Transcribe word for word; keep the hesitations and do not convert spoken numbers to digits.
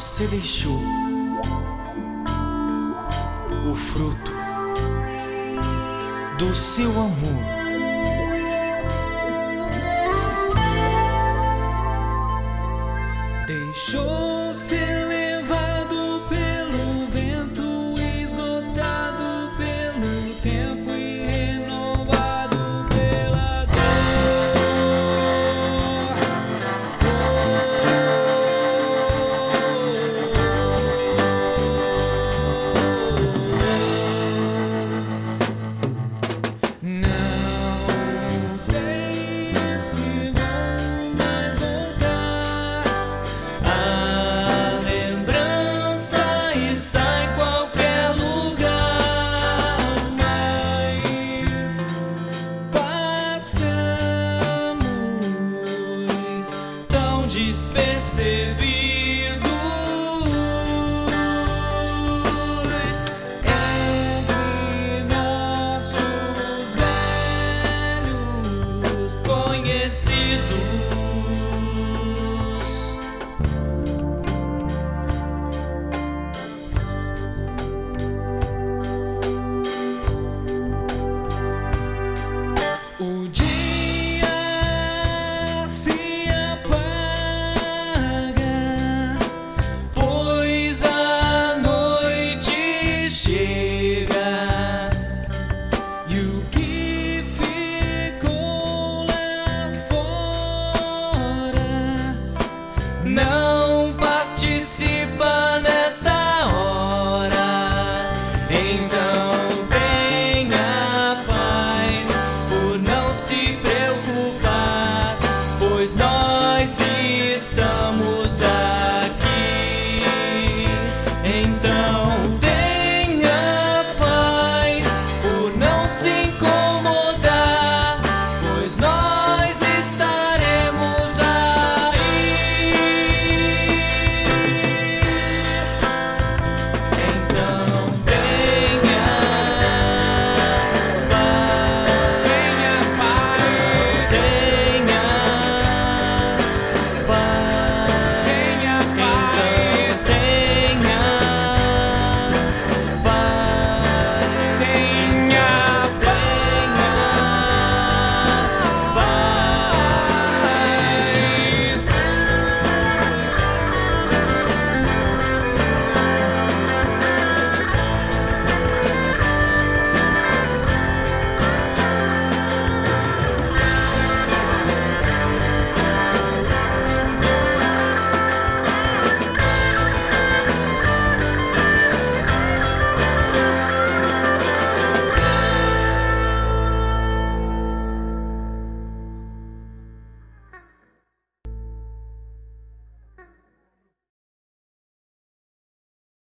Você deixou o fruto do seu amor. Deixou ser levado pelo vento, esgotado pelo tempo e renovado pela dor. Não sei se vou mais voltar. A lembrança está em qualquer lugar, mas passamos tão despercebidos entre nossos velhos conhecidos. O dia se apaga, pois a noite chega, e o que ficou lá fora não participa nesta hora. Então tenha paz por não se preocupar, pois nós estamos aqui.